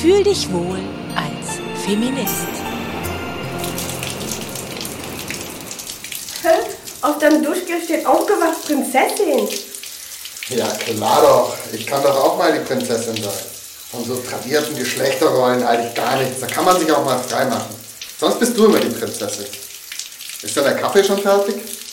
Fühl dich wohl als Feminist. Auf deinem Duschgel steht aufgewacht Prinzessin. Ja klar doch, ich kann doch auch mal die Prinzessin sein. Von so tradierten Geschlechterrollen halte ich gar nichts, da kann man sich auch mal frei machen. Sonst bist du immer die Prinzessin. Ist denn der Kaffee schon fertig?